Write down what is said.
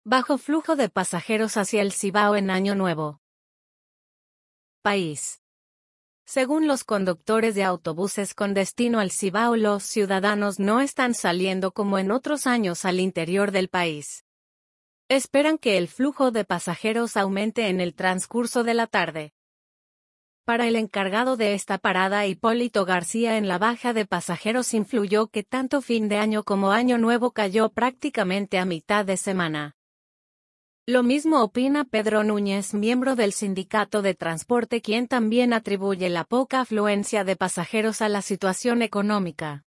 Bajo flujo de pasajeros hacia el Cibao en Año Nuevo. País. Según los conductores de autobuses con destino al Cibao, los ciudadanos no están saliendo como en otros años al interior del país. Esperan que el flujo de pasajeros aumente en el transcurso de la tarde. Para el encargado de esta parada, Hipólito García, en la baja de pasajeros influyó que tanto fin de año como Año Nuevo cayó prácticamente a mitad de semana. Lo mismo opina Pedro Núñez, miembro del Sindicato de Transporte, quien también atribuye la poca afluencia de pasajeros a la situación económica.